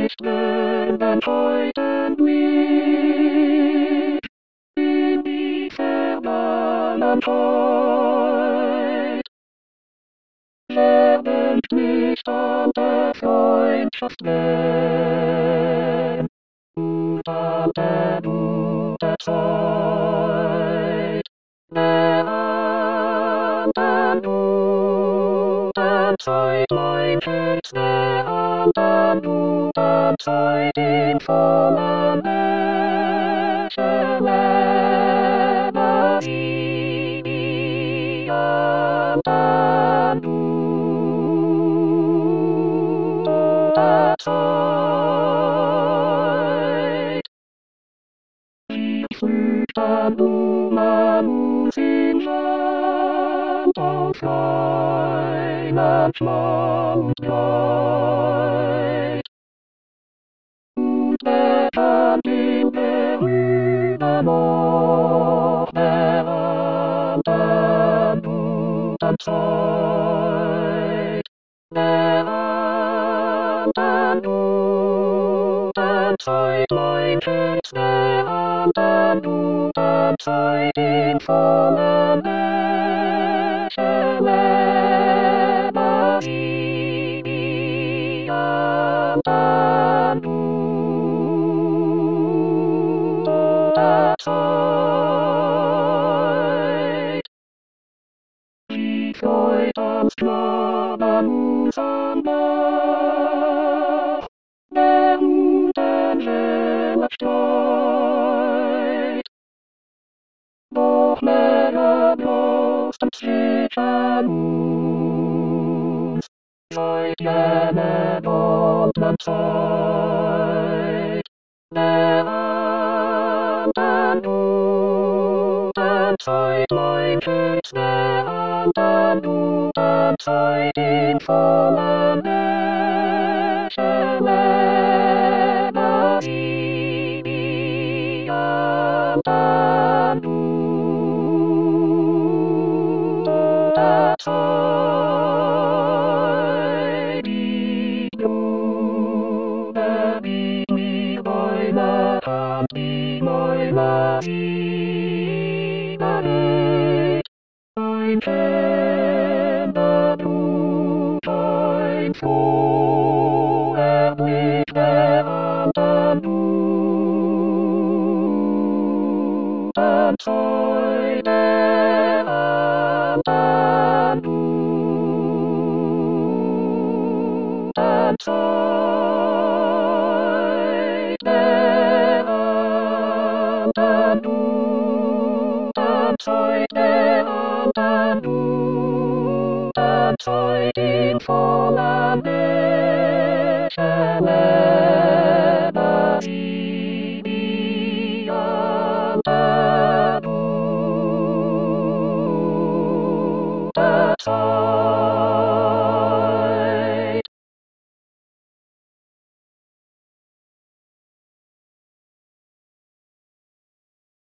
nicht wenn heute mich in die Vergangenheit. Wer nicht an der Freundschaft wenn und an der guten Zeit. Wer an der guten Zeit mein Schutz, wer an der guten Zeit in vollen Wäsche lebe sie wie an der guten Zeit. Sie pflückten Blumen in Land auf einem Schlandkleid. Und während ihm gerührt noch während der guten Zeit. Während der guten Zeit mein Schutz, während der guten Zeit in vollen Wäsche lebe sie wie an der guten Zeit. Sie freut als Knaben Sonnenbach, der guten Seele Streit. Doch mehr bloß dem zwischen uns, seit jener goldenen Zeit. Während der guten Zeit mein Schutz, während der guten Zeit in vollen Wäsche lebe sie wie an der guten Zeit. Die Blume wie mir meine Hand, wie meine Liebe geht. Ein Kinderblut, ein froher Blick während der guten Zeit, während der guten Zeit, während der guten Zeit, während der guten Zeit in vollen Wäsche lebe